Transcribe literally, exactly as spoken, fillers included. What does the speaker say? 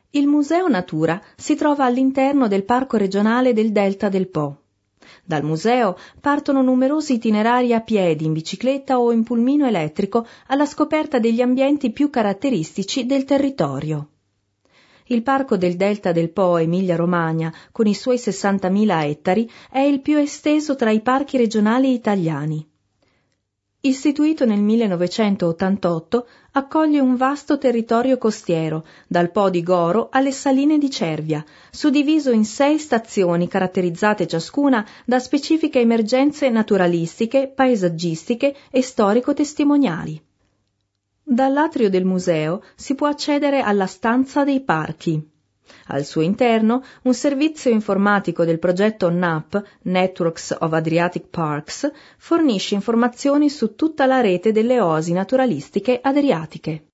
Il Museo Natura si trova all'interno del Parco regionale del Delta del Po. Dal museo partono numerosi itinerari a piedi, in bicicletta o in pulmino elettrico alla scoperta degli ambienti più caratteristici del territorio. Il Parco del Delta del Po Emilia-Romagna, con i suoi sessantamila ettari, è il più esteso tra i parchi regionali italiani. Istituito nel millenovecentottantotto, accoglie un vasto territorio costiero, dal Po di Goro alle saline di Cervia, suddiviso in sei stazioni caratterizzate ciascuna da specifiche emergenze naturalistiche, paesaggistiche e storico-testimoniali. Dall'atrio del museo si può accedere alla stanza dei parchi. Al suo interno un servizio informatico del progetto N A P, Networks of Adriatic Parks, fornisce informazioni su tutta la rete delle oasi naturalistiche adriatiche.